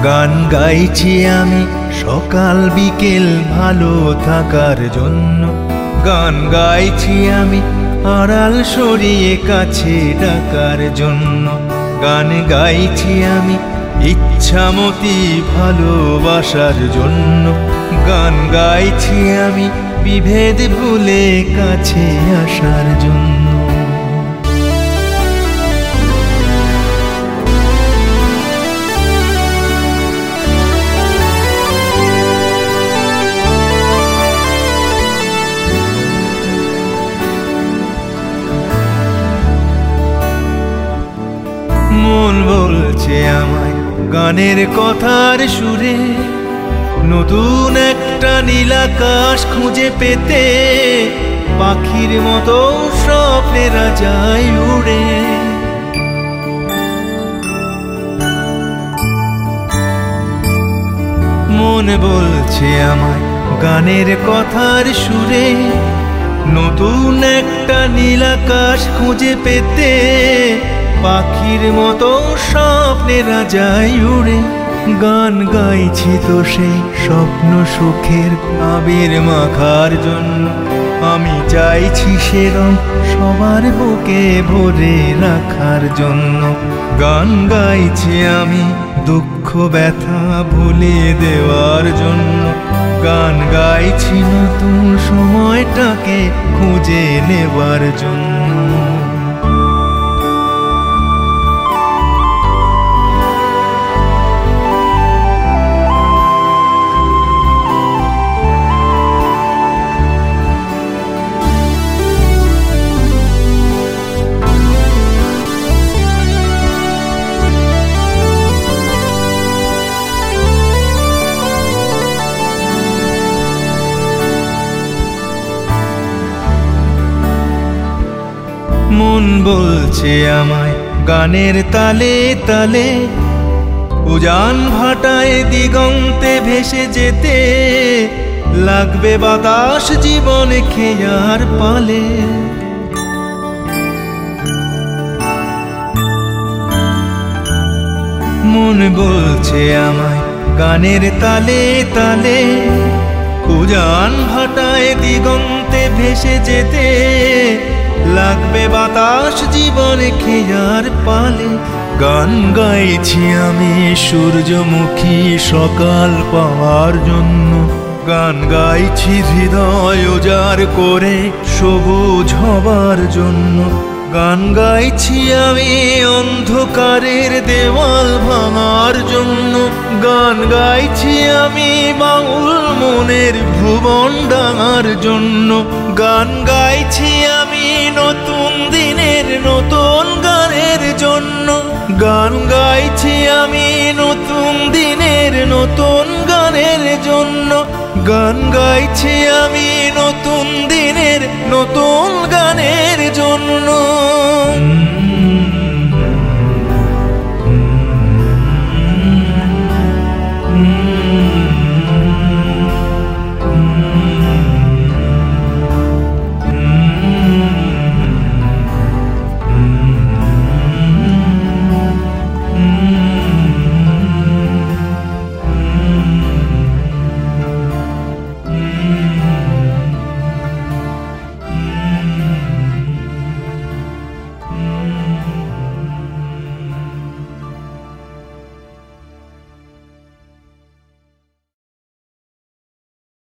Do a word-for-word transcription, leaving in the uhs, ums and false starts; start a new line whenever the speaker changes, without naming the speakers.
গান গাইছি আমি সকাল বিকেল ভালো থাকার জন্য। গান গাইছি আমি আড়াল সরিয়ে কাছে ডাকার জন্য। গান গাইছি আমি ইচ্ছামতি ভালোবাসার জন্য। গান গাইছি আমি বিভেদ ভুলে কাছে আসার জন্য। মন বলছে আমায় গানের কথার সুরে, নতুন একটা নীল আকাশ খুঁজে পেতে। পাখির মতো স্বপ্নেরা যায় উড়ে। মন বলছে আমায় গানের কথার সুরে, নতুন একটা নীল আকাশ খুঁজে পেতে। পাখির মতো স্বপ্নেরা যায় উড়ে। গান গাইছি তো সেই স্বপ্ন সুখের আবির মাখার জন্য। আমি চাইছি সে রং সবার বুকে ভরে রাখার জন্য। গান গাইছি আমি দুঃখ ব্যথা ভুলে দেওয়ার জন্য। গান গাইছি নতুন সময়টাকে খুঁজে নেবার জন্য। মন বলছে আমায় গানের তালে তালে, উজান ভাটায় দিগন্তে ভেসে যেতে। লাগবে বাতাস জীবনে খেয়ার পালে। মন বলছে আমায় গানের তালে তালে, উজান ভাটায় দিগন্তে ভেসে যেতে। লাগবে বাতাস জীবনে খেয়ার পালে। গান গাইছি আমি সূর্যমুখী সকাল পাওয়ার জন্য। গান গাইছি হৃদয় উজাড় করে সবুজ হবার জন্য। গান গাইছি আমি অন্ধকারের দেওয়াল ভাঙার জন্য। গান গাইছি আমি বাউল মনের ভুবন ডাঙার জন্য। গান গাইছি আমি নতুন দিনের নতুন গানের জন্য। গান গাইছি আমি নতুন দিনের নতুন গানের জন্য। গান গাইছি আমি নতুন দিনের নতুন গানের জন্য।